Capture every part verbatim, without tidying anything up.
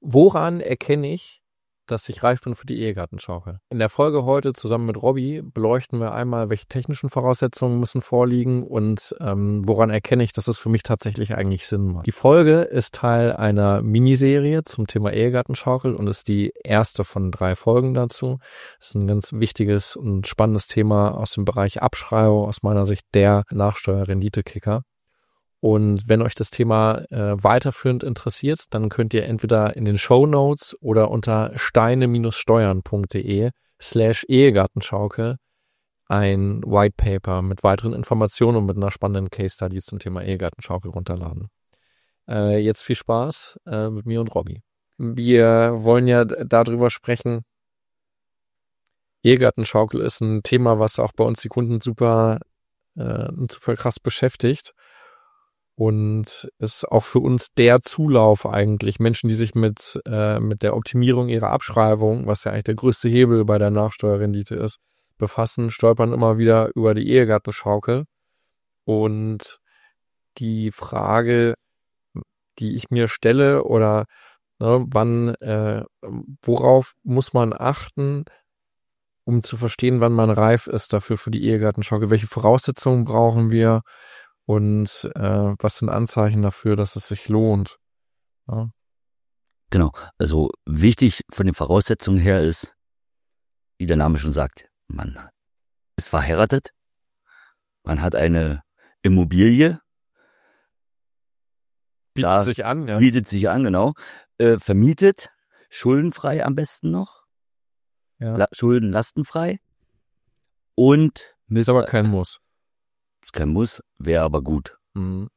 Woran erkenne ich, dass ich reif bin für die Ehegattenschaukel? In der Folge heute zusammen mit Robby beleuchten wir einmal, welche technischen Voraussetzungen müssen vorliegen und ähm, woran erkenne ich, dass es für mich tatsächlich eigentlich Sinn macht. Die Folge ist Teil einer Miniserie zum Thema Ehegattenschaukel und ist die erste von drei Folgen dazu. Das ist ein ganz wichtiges und spannendes Thema aus dem Bereich Abschreibung, aus meiner Sicht der Nachsteuerrenditekicker. Und wenn euch das Thema äh, weiterführend interessiert, dann könnt ihr entweder in den Shownotes oder unter steine-steuern.de slash Ehegattenschaukel ein White Paper mit weiteren Informationen und mit einer spannenden Case Study zum Thema Ehegattenschaukel runterladen. Äh, jetzt viel Spaß äh, mit mir und Robby. Wir wollen ja d- darüber sprechen. Ehegattenschaukel ist ein Thema, was auch bei uns die Kunden super, äh, super krass beschäftigt. Und ist auch für uns der Zulauf eigentlich. Menschen, die sich mit äh, mit der Optimierung ihrer Abschreibung, was ja eigentlich der größte Hebel bei der Nachsteuerrendite ist, befassen, stolpern immer wieder über die Ehegattenschaukel. Und die Frage, die ich mir stelle, oder ne, wann, äh, worauf muss man achten, um zu verstehen, wann man reif ist dafür für die Ehegattenschaukel? Welche Voraussetzungen brauchen wir? Und äh, was sind Anzeichen dafür, dass es sich lohnt? Ja. Genau, also wichtig von den Voraussetzungen her ist, wie der Name schon sagt, man ist verheiratet, man hat eine Immobilie, Bietet da sich an, ja. bietet sich an, genau, äh, vermietet, schuldenfrei am besten noch, ja. la- schuldenlastenfrei und mit, Ist aber kein Muss. ist kein Muss, wäre aber gut. Mhm.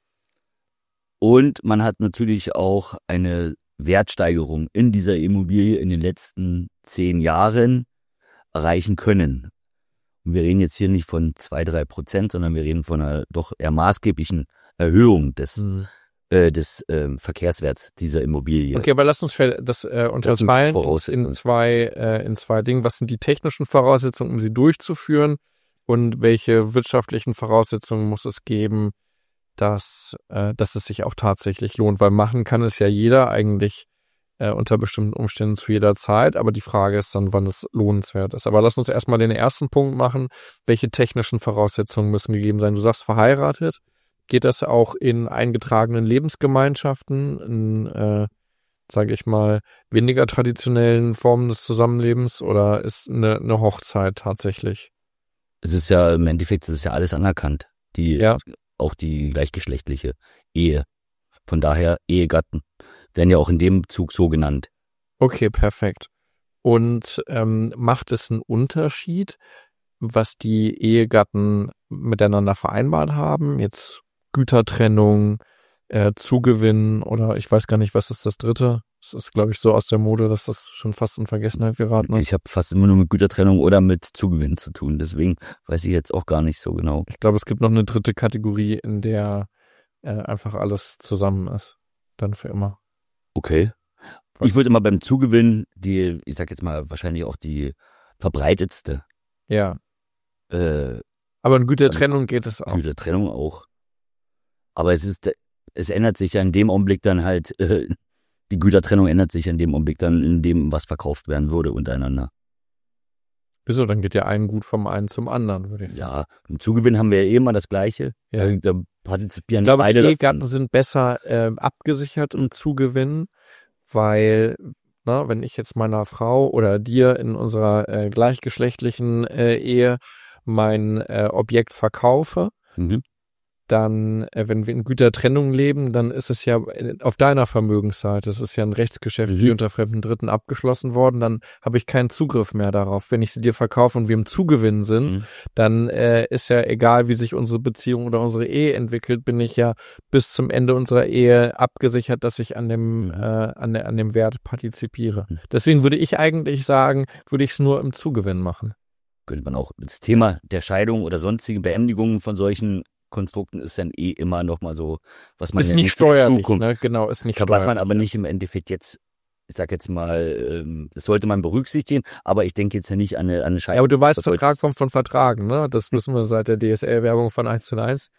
Und man hat natürlich auch eine Wertsteigerung in dieser Immobilie in den letzten zehn Jahren erreichen können. Und wir reden jetzt hier nicht von zwei, drei Prozent, sondern wir reden von einer doch eher maßgeblichen Erhöhung des, Mhm. äh, des äh, Verkehrswerts dieser Immobilie. Okay, aber lass uns das äh, unterteilen in zwei, äh, in zwei Dingen. Was sind die technischen Voraussetzungen, um sie durchzuführen? Und welche wirtschaftlichen Voraussetzungen muss es geben, dass, äh, dass es sich auch tatsächlich lohnt? Weil machen kann es ja jeder eigentlich äh, unter bestimmten Umständen zu jeder Zeit. Aber die Frage ist dann, wann es lohnenswert ist. Aber lass uns erstmal den ersten Punkt machen. Welche technischen Voraussetzungen müssen gegeben sein? Du sagst verheiratet. Geht das auch in eingetragenen Lebensgemeinschaften, in, äh, sage ich mal, weniger traditionellen Formen des Zusammenlebens? Oder ist eine, eine Hochzeit tatsächlich? Es ist ja im Endeffekt, es ist ja alles anerkannt. Die, Ja. Auch die gleichgeschlechtliche Ehe. Von daher Ehegatten werden ja auch in dem Zug so genannt. Okay, perfekt. Und ähm, macht es einen Unterschied, was die Ehegatten miteinander vereinbart haben? Jetzt Gütertrennung, äh, Zugewinn oder ich weiß gar nicht, was ist das dritte? Das ist, glaube ich, so aus der Mode, dass das schon fast in Vergessenheit geraten ist. Ich habe fast immer nur mit Gütertrennung oder mit Zugewinn zu tun. Deswegen weiß ich jetzt auch gar nicht so genau. Ich glaube, es gibt noch eine dritte Kategorie, in der äh, einfach alles zusammen ist. Dann für immer. Okay. Was? Ich würde immer beim Zugewinn die, ich sag jetzt mal, wahrscheinlich auch die verbreitetste. Ja. Äh, Aber in Gütertrennung geht es auch. Gütertrennung auch. Aber es ist, es ändert sich ja in dem Augenblick dann halt, äh, die Gütertrennung ändert sich in dem Augenblick dann in dem, was verkauft werden würde untereinander. Wieso? Dann geht ja ein Gut vom einen zum anderen, würde ich sagen. Ja, im Zugewinn haben wir ja eh immer das Gleiche. Ja. Da, da partizipieren Ich glaube, beide Ehegatten davon. sind besser äh, abgesichert im Zugewinn, weil, na, wenn ich jetzt meiner Frau oder dir in unserer äh, gleichgeschlechtlichen äh, Ehe mein äh, Objekt verkaufe, Mhm. dann, äh, wenn wir in Gütertrennung leben, dann ist es ja auf deiner Vermögensseite, es ist ja ein Rechtsgeschäft, Mhm. wie unter fremden Dritten abgeschlossen worden, dann habe ich keinen Zugriff mehr darauf. Wenn ich sie dir verkaufe und wir im Zugewinn sind, Mhm. dann äh, ist ja egal, wie sich unsere Beziehung oder unsere Ehe entwickelt, bin ich ja bis zum Ende unserer Ehe abgesichert, dass ich an dem, Mhm. äh, an, der, an dem Wert partizipiere. Mhm. Deswegen würde ich eigentlich sagen, würde ich es nur im Zugewinn machen. Könnte man auch. Das Thema der Scheidung oder sonstige Beendigungen von solchen Konstrukten ist dann eh immer noch mal so, was man Ist ja nicht nicht für die steuerlich, Zukunft- ne? Genau, ist nicht was steuerlich. man aber nicht im Endeffekt jetzt, ich sag jetzt mal, ähm, das sollte man berücksichtigen, aber ich denke jetzt ja nicht an eine, an eine Scheidung. Ja, aber du weißt, Das sollte- Vertrag kommt von Vertragen, ne? Das wissen wir seit der D S L-Werbung von eins zu eins.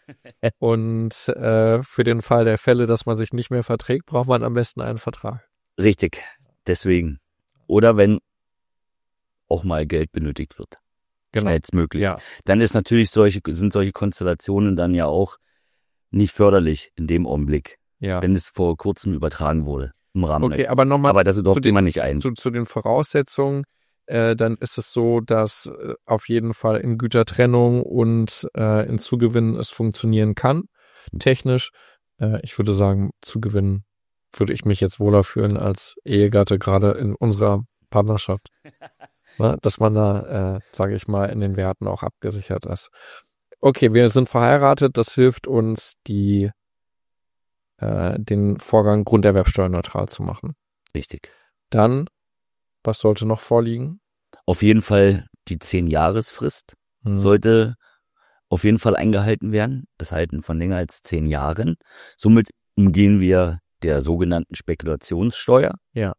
Und äh, für den Fall der Fälle, dass man sich nicht mehr verträgt, braucht man am besten einen Vertrag. Richtig. deswegen. Oder wenn auch mal Geld benötigt wird. Genau. Schnellstmöglich. Ja. Dann ist natürlich solche, sind solche Konstellationen dann ja auch nicht förderlich in dem Augenblick, Ja. wenn es vor kurzem übertragen wurde im Rahmen. Okay, aber nochmal Aber das zu durfte den, man nicht ein. zu, zu den Voraussetzungen. Äh, dann ist es so, dass äh, auf jeden Fall in Gütertrennung und äh, in Zugewinn es funktionieren kann. Technisch. Äh, ich würde sagen, Zugewinn würde ich mich jetzt wohler fühlen als Ehegatte, gerade in unserer Partnerschaft. Ne? Dass man da, äh, sage ich mal, in den Werten auch abgesichert ist. Okay, wir sind verheiratet. Das hilft uns, die äh, den Vorgang grunderwerbsteuerneutral zu machen. Richtig. Dann, was sollte noch vorliegen? Auf jeden Fall die zehn-Jahresfrist Hm. sollte auf jeden Fall eingehalten werden. Das Halten von länger als zehn Jahren. Somit umgehen wir der sogenannten Spekulationssteuer. Ja.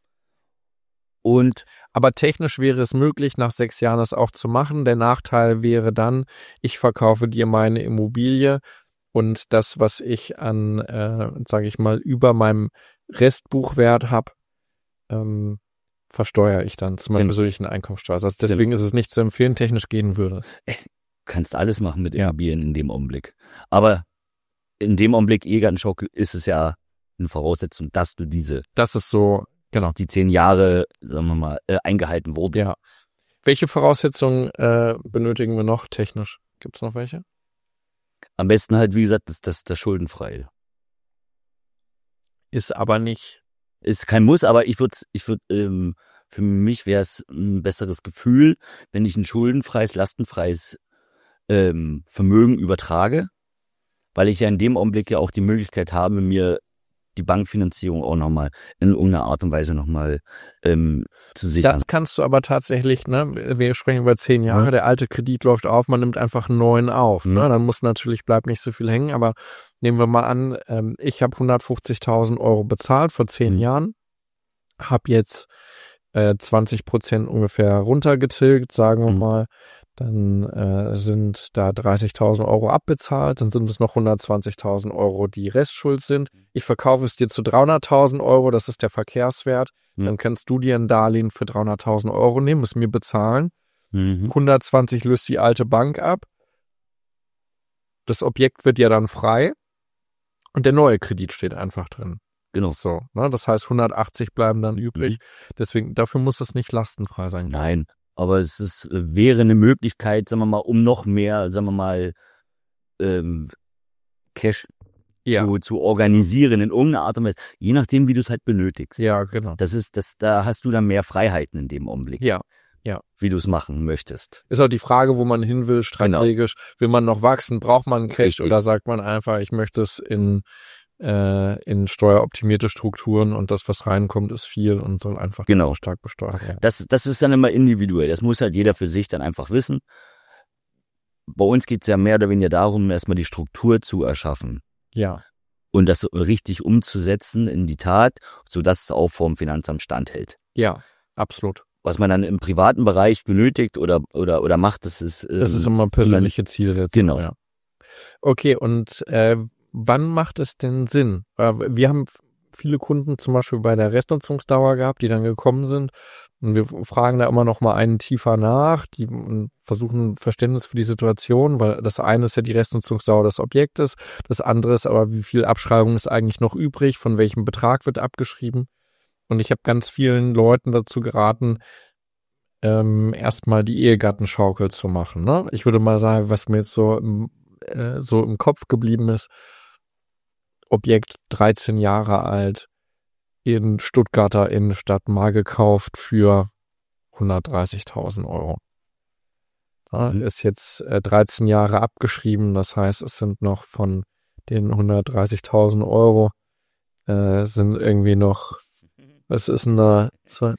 Und Aber technisch wäre es möglich, nach sechs Jahren das auch zu machen. Der Nachteil wäre dann, ich verkaufe dir meine Immobilie und das, was ich an, äh, sage ich mal, über meinem Restbuchwert habe, ähm, versteuere ich dann zu meiner Genau. persönlichen Einkommensteuer. Also deswegen ist es nicht zu empfehlen, technisch gehen würde. es kannst alles machen mit Ja. Immobilien in dem Augenblick. Aber in dem Augenblick Ehegattenschaukel ist es ja eine Voraussetzung, dass du diese, Das ist so, genau. die zehn Jahre, sagen wir mal, äh, eingehalten wurden. Ja. Welche Voraussetzungen äh, benötigen wir noch technisch? Gibt es noch welche? Am besten halt, wie gesagt, das, das, das schuldenfrei. Ist aber nicht. Ist kein Muss, aber ich würde, ich würde, ähm, für mich wäre es ein besseres Gefühl, wenn ich ein schuldenfreies, lastenfreies ähm, Vermögen übertrage, weil ich ja in dem Augenblick ja auch die Möglichkeit habe, mir die Bankfinanzierung auch nochmal in irgendeiner Art und Weise nochmal ähm, zu sichern. Das kannst du aber tatsächlich, ne, wir sprechen über zehn Jahre, Ja. der alte Kredit läuft auf, man nimmt einfach einen neuen auf. Mhm. Ne? Dann muss natürlich, bleibt nicht so viel hängen, aber nehmen wir mal an, ähm, ich habe hundertfünfzigtausend Euro bezahlt vor zehn Mhm. Jahren, habe jetzt äh, zwanzig Prozent ungefähr runtergetilgt, sagen wir Mhm. mal, dann äh, sind da dreißigtausend Euro abbezahlt, dann sind es noch hundertzwanzigtausend Euro, die Restschuld sind. Ich verkaufe es dir zu dreihunderttausend Euro, das ist der Verkehrswert. Mhm. Dann kannst du dir ein Darlehen für dreihunderttausend Euro nehmen, es mir bezahlen. Mhm. hundertzwanzig löst die alte Bank ab. Das Objekt wird ja dann frei und der neue Kredit steht einfach drin. Genau. So, ne? Das heißt, hundertachtzig bleiben dann übrig. Mhm. Deswegen, dafür muss es nicht lastenfrei sein. Nein, aber es ist, wäre eine Möglichkeit, sagen wir mal, um noch mehr, sagen wir mal, ähm, Cash Ja, zu, zu organisieren in irgendeiner Art und Weise, je nachdem, wie du es halt benötigst. ja, genau. Das ist, das, da hast du dann mehr Freiheiten in dem Augenblick, Ja. wie du es machen möchtest. Ist auch die Frage, wo man hin will, strategisch. Will man noch wachsen? Braucht man Cash? Richtig. Oder sagt man einfach, ich möchte es in, äh, in steueroptimierte Strukturen und das, was reinkommt, ist viel und soll einfach Genau. stark besteuert werden. Das, das ist dann immer individuell. Das muss halt jeder für sich dann einfach wissen. Bei uns geht es ja mehr oder weniger darum, erstmal die Struktur zu erschaffen Ja, und das so richtig umzusetzen in die Tat, sodass es auch vor dem Finanzamt standhält. ja, absolut. Was man dann im privaten Bereich benötigt oder, oder, oder macht, das ist, ähm, Das ist immer persönliche Zielsetzung. Genau. Ja. Okay, und äh, wann macht es denn Sinn? Äh, Wir haben viele Kunden zum Beispiel bei der Restnutzungsdauer gehabt, die dann gekommen sind. Und wir fragen da immer noch mal einen tiefer nach, die m, versuchen Verständnis für die Situation, weil das eine ist ja die Restnutzungsdauer des Objektes, das andere ist aber, wie viel Abschreibung ist eigentlich noch übrig, von welchem Betrag wird abgeschrieben. Und ich habe ganz vielen Leuten dazu geraten, ähm, erstmal die Ehegattenschaukel zu machen. Ne? Ich würde mal sagen, was mir jetzt so im, äh, so im Kopf geblieben ist, Objekt dreizehn Jahre alt, in Stuttgarter Innenstadt mal gekauft für hundertdreißigtausend Euro. Ja, Mhm. ist jetzt äh, dreizehn Jahre abgeschrieben, das heißt, es sind noch von den hundertdreißigtausend Euro äh, sind irgendwie noch, was ist denn da, zwei,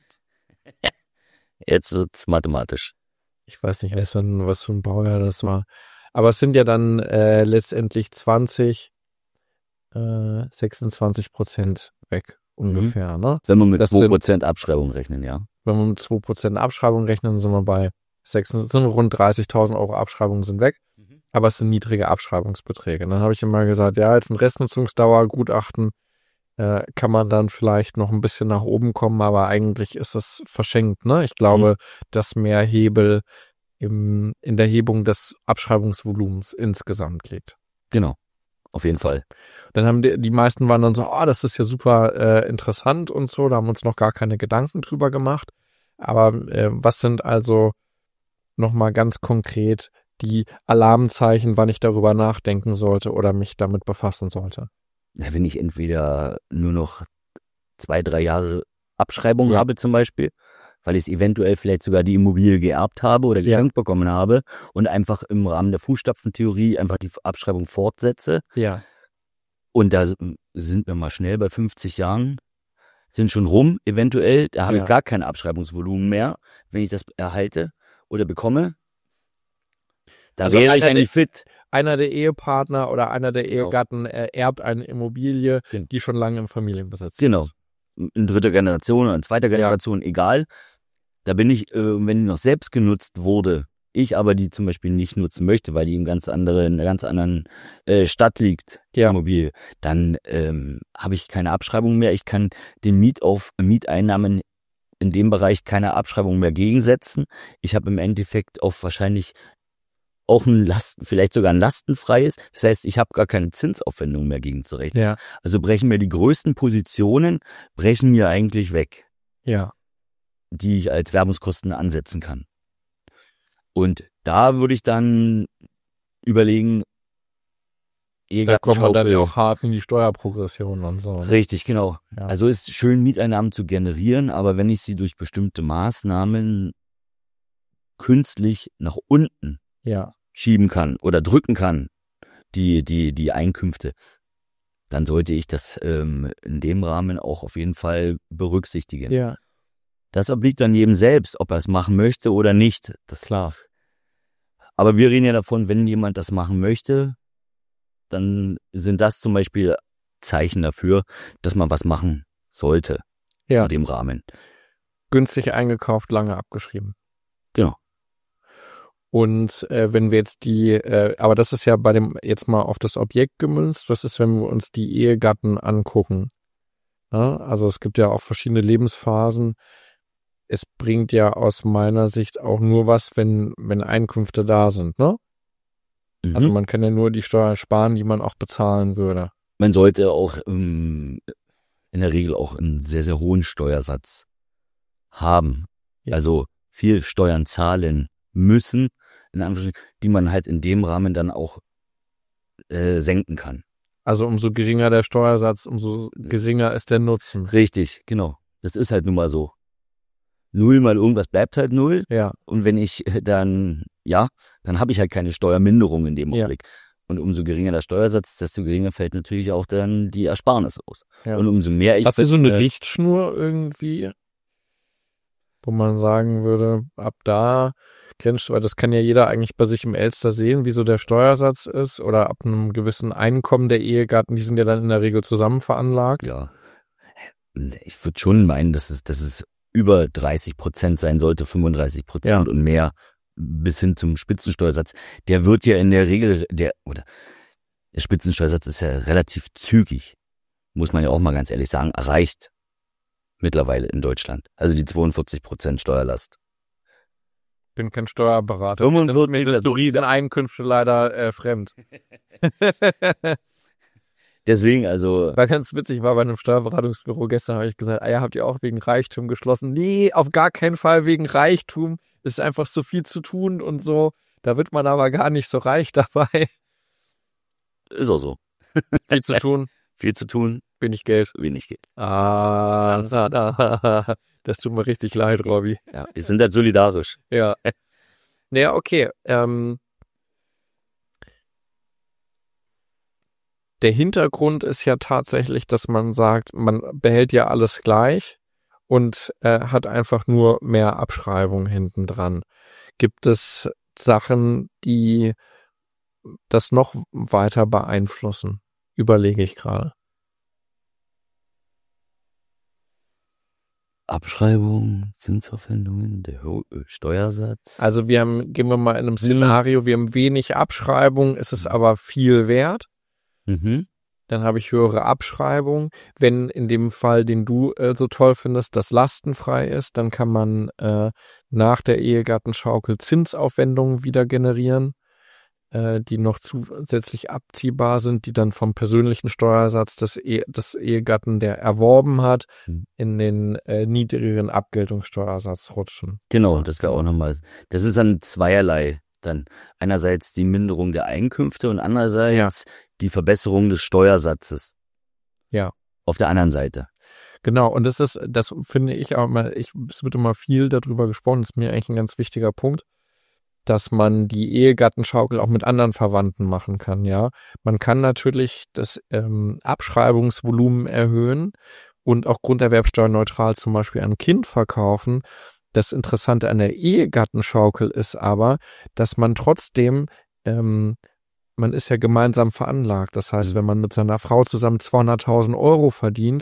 Jetzt wird's mathematisch. ich weiß nicht, was für ein, was für ein Baujahr das war. Aber es sind ja dann äh, letztendlich zwanzig, äh, sechsundzwanzig Prozent weg ungefähr. Ne? Wenn wir mit Das zwei sind- Prozent Abschreibung rechnen, ja. Wenn wir mit zwei Prozent Abschreibung rechnen, sind wir bei sechs, sind rund dreißigtausend Euro Abschreibungen sind weg. Aber es sind niedrige Abschreibungsbeträge. Und dann habe ich immer gesagt, ja, jetzt ein Restnutzungsdauergutachten äh, kann man dann vielleicht noch ein bisschen nach oben kommen, aber eigentlich ist es verschenkt, ne? Ich glaube, mhm. dass mehr Hebel im, in der Hebung des Abschreibungsvolumens insgesamt liegt. Genau, auf jeden Fall. Dann haben die, die meisten waren dann so, ah, oh, das ist ja super äh, interessant und so, da haben wir uns noch gar keine Gedanken drüber gemacht. Aber äh, was sind also nochmal ganz konkret die Alarmzeichen, wann ich darüber nachdenken sollte oder mich damit befassen sollte? Ja, wenn ich entweder nur noch zwei, drei Jahre Abschreibung ja. habe zum Beispiel, weil ich eventuell vielleicht sogar die Immobilie geerbt habe oder geschenkt ja. bekommen habe und einfach im Rahmen der Fußstapfentheorie einfach die Abschreibung fortsetze. Ja. Und da sind wir mal schnell bei fünfzig Jahren, sind schon rum eventuell, da habe ja. ich gar kein Abschreibungsvolumen mehr, wenn ich das erhalte oder bekomme. Da also wäre ich eigentlich der, fit. Einer der Ehepartner oder einer der Ehegatten genau. erbt eine Immobilie, die schon lange im Familienbesitz genau. ist. Genau. In dritter Generation oder in zweiter Generation, ja. egal. Da bin ich, äh, wenn die noch selbst genutzt wurde, ich aber die zum Beispiel nicht nutzen möchte, weil die in ganz andere, in einer ganz anderen äh, Stadt liegt, die ja. Immobilie, dann ähm, habe ich keine Abschreibung mehr. Ich kann den Mietauf, Mieteinnahmen in dem Bereich keine Abschreibung mehr gegensetzen. Ich habe im Endeffekt auf wahrscheinlich auch ein Lasten, vielleicht sogar ein lastenfreies. Das heißt, ich habe gar keine Zinsaufwendung mehr gegenzurechnen. Ja. Also brechen mir die größten Positionen, brechen mir eigentlich weg. Ja. Die ich als Werbungskosten ansetzen kann. Und da würde ich dann überlegen, da kommt man dann ja auch hart in die Steuerprogression und so. Richtig, genau. Ja. Also ist schön, Mieteinnahmen zu generieren, aber wenn ich sie durch bestimmte Maßnahmen künstlich nach unten ja. schieben kann oder drücken kann, die, die, die Einkünfte, dann sollte ich das ähm, in dem Rahmen auch auf jeden Fall berücksichtigen. Ja. Das obliegt dann jedem selbst, ob er es machen möchte oder nicht. Das ist klar. Aber wir reden ja davon, wenn jemand das machen möchte, dann sind das zum Beispiel Zeichen dafür, dass man was machen sollte. Ja. In dem Rahmen. Günstig eingekauft, lange abgeschrieben. Genau. Und äh, wenn wir jetzt die, äh, aber das ist ja bei dem, jetzt mal auf das Objekt gemünzt, was ist, wenn wir uns die Ehegatten angucken? Ja, also es gibt ja auch verschiedene Lebensphasen. Es bringt ja aus meiner Sicht auch nur was, wenn, wenn Einkünfte da sind, ne? Mhm. Also man kann ja nur die Steuern sparen, die man auch bezahlen würde. Man sollte auch ähm, in der Regel auch einen sehr, sehr hohen Steuersatz haben. Ja. Also viel Steuern zahlen müssen, in Anführungsstrichen, die man halt in dem Rahmen dann auch äh, senken kann. Also umso geringer der Steuersatz, umso geringer ist der Nutzen. Richtig, genau. Das ist halt nun mal so. Null mal irgendwas bleibt halt null. Ja. Und wenn ich dann, ja, dann habe ich halt keine Steuerminderung in dem Augenblick. Ja. Und umso geringer der Steuersatz, desto geringer fällt natürlich auch dann die Ersparnis aus. Ja. Und umso mehr ich... Hast du so eine äh, Richtschnur irgendwie, wo man sagen würde, ab da grenzt, weil das kann ja jeder eigentlich bei sich im Elster sehen, wie so der Steuersatz ist, oder ab einem gewissen Einkommen der Ehegatten, die sind ja dann in der Regel zusammen veranlagt. Ja. Ich würde schon meinen, dass es, dass es über dreißig Prozent sein sollte, fünfunddreißig Prozent ja. und mehr, bis hin zum Spitzensteuersatz. Der wird ja in der Regel, der, oder, der Spitzensteuersatz ist ja relativ zügig, muss man ja auch mal ganz ehrlich sagen, erreicht mittlerweile in Deutschland. Also die zweiundvierzig Prozent Steuerlast. Bin kein Steuerberater. fünfundvierzig Mir sind so riesen Einkünfte leider äh, fremd. Deswegen, also... War ganz witzig, war bei einem Steuerberatungsbüro gestern, habe ich gesagt, ah ja, habt ihr auch wegen Reichtum geschlossen? Nee, auf gar keinen Fall wegen Reichtum. Es ist einfach so viel zu tun und so. Da wird man aber gar nicht so reich dabei. Ist auch so. Viel zu tun. Viel zu tun. Wenig Geld. Wenig Geld. Ah, na, na. Das tut mir richtig leid, Robby. Ja, wir sind halt solidarisch. Ja. Naja, okay. Ähm, der Hintergrund ist ja tatsächlich, dass man sagt, man behält ja alles gleich und äh, hat einfach nur mehr Abschreibung hinten dran. Gibt es Sachen, die das noch weiter beeinflussen? Überlege ich gerade. Abschreibung, Zinsaufwendungen, der Steuersatz. Also wir haben, gehen wir mal in einem Szenario, wir haben wenig Abschreibung, es ist aber viel wert. Mhm. dann habe ich höhere Abschreibung. Wenn in dem Fall, den du äh, so toll findest, das lastenfrei ist, dann kann man äh, nach der Ehegattenschaukel Zinsaufwendungen wieder generieren, äh, die noch zusätzlich abziehbar sind, die dann vom persönlichen Steuersatz des, e- des Ehegatten, der erworben hat, Mhm. in den äh, niedrigeren Abgeltungssteuersatz rutschen. Genau, das wäre auch nochmal, das ist dann zweierlei. Dann einerseits die Minderung der Einkünfte und andererseits die Verbesserung des Steuersatzes. Ja. Auf der anderen Seite. Genau, und das ist, das finde ich auch immer, ich, es wird immer viel darüber gesprochen, das ist mir eigentlich ein ganz wichtiger Punkt, dass man die Ehegattenschaukel auch mit anderen Verwandten machen kann, ja. Man kann natürlich das ähm, Abschreibungsvolumen erhöhen und auch grunderwerbsteuerneutral zum Beispiel an ein Kind verkaufen. Das Interessante an der Ehegattenschaukel ist aber, dass man trotzdem, ähm, man ist ja gemeinsam veranlagt. Das heißt, wenn man mit seiner Frau zusammen zweihunderttausend Euro verdient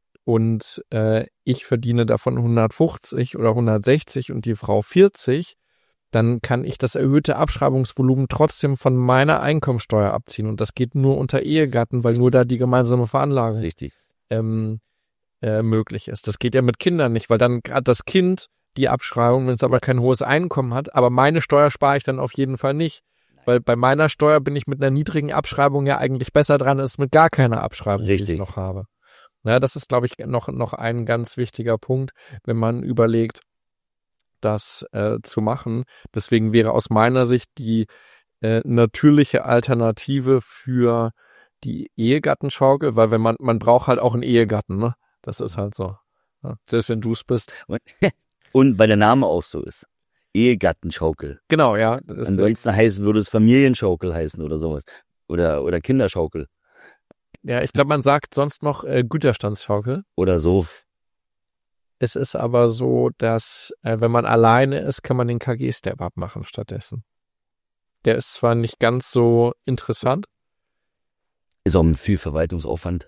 und äh, ich verdiene davon hundertfünfzig oder hundertsechzig und die Frau vierzig, dann kann ich das erhöhte Abschreibungsvolumen trotzdem von meiner Einkommensteuer abziehen. Und das geht nur unter Ehegatten, weil nur da die gemeinsame Veranlagung Richtig. ähm, äh, möglich ist. Das geht ja mit Kindern nicht, weil dann hat das Kind die Abschreibung, wenn es aber kein hohes Einkommen hat. Aber meine Steuer spare ich dann auf jeden Fall nicht. Weil bei meiner Steuer bin ich mit einer niedrigen Abschreibung ja eigentlich besser dran, als mit gar keiner Abschreibung, Richtig. die ich noch habe. Ja, das ist, glaube ich, noch, noch ein ganz wichtiger Punkt, wenn man überlegt, das äh, zu machen. Deswegen wäre aus meiner Sicht die äh, natürliche Alternative für die Ehegattenschaukel, weil wenn man, man braucht halt auch einen Ehegatten, ne? Das ist halt so. Ja, selbst wenn du es bist. Und, und weil der Name auch so ist. Ehegattenschaukel. Genau, ja. Das, Ansonsten heißt, würde es Familienschaukel heißen oder sowas. Oder, oder Kinderschaukel. ja, ich glaube, man sagt sonst noch äh, Güterstandsschaukel. Oder so. Es ist aber so, dass äh, wenn man alleine ist, kann man den K G-Step-Up machen stattdessen. Der ist zwar nicht ganz so interessant. Ist auch ein viel Verwaltungsaufwand.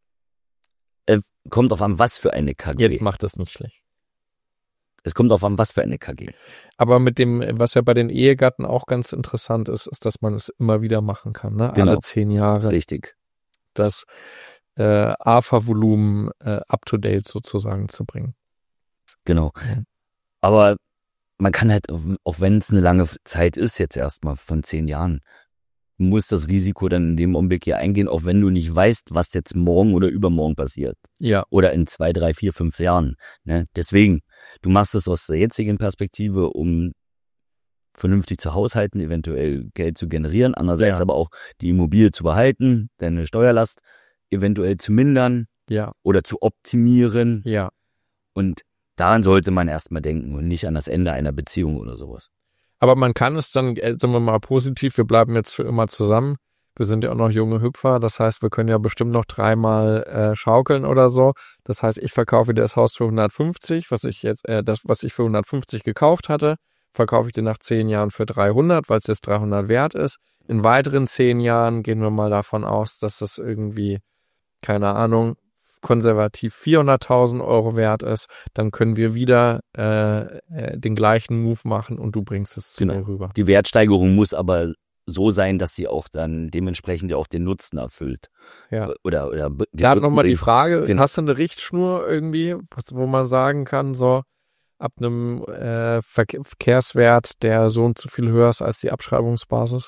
Äh, kommt auf an, was für eine K G. Jetzt macht das nicht schlecht. Es kommt auf an, was für eine K G. Aber mit dem, was ja bei den Ehegatten auch ganz interessant ist, ist, dass man es immer wieder machen kann, ne? Genau. Alle zehn Jahre. Richtig. Das äh, A F A-Volumen äh, up-to-date sozusagen zu bringen. Genau. Ja. Aber man kann halt, auch wenn es eine lange Zeit ist, jetzt erstmal von zehn Jahren, muss das Risiko dann in dem Augenblick hier eingehen, auch wenn du nicht weißt, was jetzt morgen oder übermorgen passiert. Ja. Oder in zwei, drei, vier, fünf Jahren. Ne? Deswegen, du machst es aus der jetzigen Perspektive, um vernünftig zu haushalten, eventuell Geld zu generieren, andererseits Ja. aber auch die Immobilie zu behalten, deine Steuerlast eventuell zu mindern Ja. oder zu optimieren. Ja. Und daran sollte man erstmal denken und nicht an das Ende einer Beziehung oder sowas. Aber man kann es dann, äh, sagen wir mal positiv, wir bleiben jetzt für immer zusammen. Wir sind ja auch noch junge Hüpfer, das heißt, wir können ja bestimmt noch dreimal äh, schaukeln oder so. Das heißt, ich verkaufe dir das Haus für hundertfünfzig, was ich jetzt, äh, das, was ich für hundertfünfzig gekauft hatte, verkaufe ich dir nach zehn Jahren für dreihundert, weil es jetzt dreihundert wert ist. In weiteren zehn Jahren gehen wir mal davon aus, dass das irgendwie, keine Ahnung, konservativ vierhunderttausend Euro wert ist, dann können wir wieder äh, äh, den gleichen Move machen und du bringst es zu Genau. mir rüber. Die Wertsteigerung muss aber so sein, dass sie auch dann dementsprechend ja auch den Nutzen erfüllt. Ja. Oder, oder den Da hat Nutzen- nochmal die Frage, Genau. hast du eine Richtschnur irgendwie, was- wo man sagen kann, so ab einem äh, Verke- Verkehrswert, der so und so viel höher ist als die Abschreibungsbasis?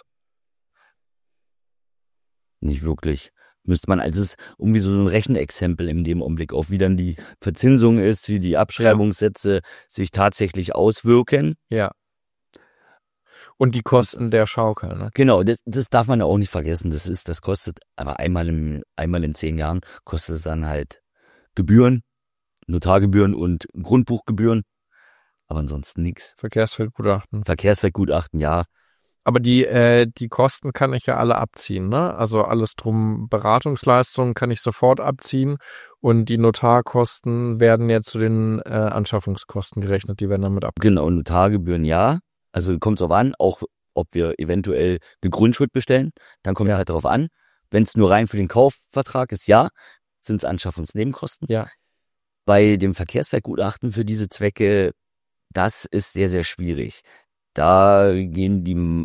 Nicht wirklich. Müsste man, also es ist irgendwie so ein Rechenexempel in dem Augenblick, auch wie dann die Verzinsung ist, wie die Abschreibungssätze sich tatsächlich auswirken. Ja. Und die Kosten der Schaukel, ne? Genau, das, das darf man ja auch nicht vergessen. Das ist, das kostet, aber einmal im, einmal in zehn Jahren kostet es dann halt Gebühren, Notargebühren und Grundbuchgebühren. Aber ansonsten nichts. Verkehrsfeldgutachten. Verkehrswertgutachten, ja. Aber die, äh, die Kosten kann ich ja alle abziehen, ne? Also alles drum, Beratungsleistungen kann ich sofort abziehen und die Notarkosten werden ja zu den äh, Anschaffungskosten gerechnet, die werden damit ab. Genau, Notargebühren, ja. Also kommt es darauf an, auch ob wir eventuell eine Grundschuld bestellen. Dann kommt ja halt darauf an. Wenn es nur rein für den Kaufvertrag ist, ja, sind es Anschaffungsnebenkosten. Ja. Bei dem Verkehrswertgutachten für diese Zwecke, das ist sehr, sehr schwierig. Da gehen die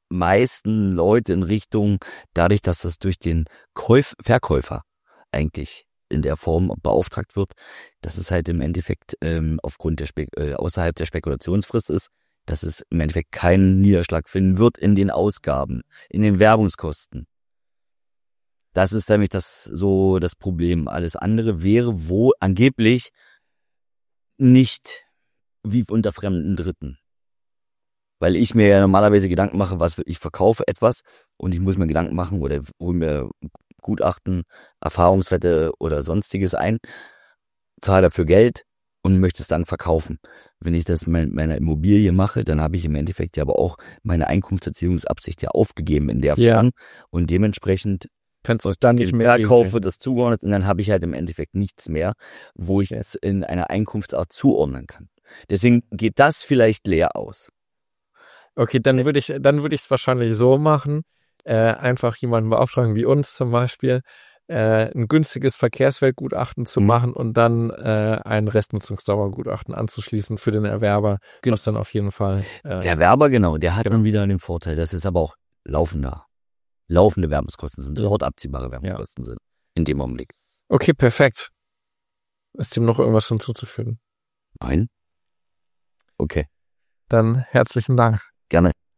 meisten Leute in Richtung, dadurch, dass das durch den Käuf- Verkäufer eigentlich in der Form beauftragt wird, dass es halt im Endeffekt ähm, aufgrund der Spe- äh, außerhalb der Spekulationsfrist ist, dass es im Endeffekt keinen Niederschlag finden wird in den Ausgaben, in den Werbungskosten. Das ist nämlich das so das Problem. Alles andere wäre wo angeblich nicht wie unter fremden Dritten. Weil ich mir ja normalerweise Gedanken mache, was ich verkaufe etwas und ich muss mir Gedanken machen oder hole mir Gutachten, Erfahrungswerte oder sonstiges ein, zahle dafür Geld und möchte es dann verkaufen. Wenn ich das mit meiner Immobilie mache, dann habe ich im Endeffekt ja aber auch meine Einkunftserzielungsabsicht ja aufgegeben in der Form Ja. und dementsprechend Kannst du es dann nicht mehr verkaufe regeln. das zugeordnet und dann habe ich halt im Endeffekt nichts mehr, wo ich es in einer Einkunftsart zuordnen kann. Deswegen geht das vielleicht leer aus. Okay, dann würde ich, dann würde ich es wahrscheinlich so machen, äh, einfach jemanden beauftragen, wie uns zum Beispiel, äh, ein günstiges Verkehrswertgutachten zu Mhm. machen und dann äh, ein Restnutzungsdauergutachten anzuschließen für den Erwerber, Genau. was dann auf jeden Fall äh, Der Werber, genau, der hat Genau. dann wieder den Vorteil, dass es aber auch laufender, laufende Werbungskosten sind, dort abziehbare Werbungskosten sind in dem Augenblick. Okay, perfekt. Ist dem noch irgendwas hinzuzufügen? Nein? Okay, Dann herzlichen Dank. gerne.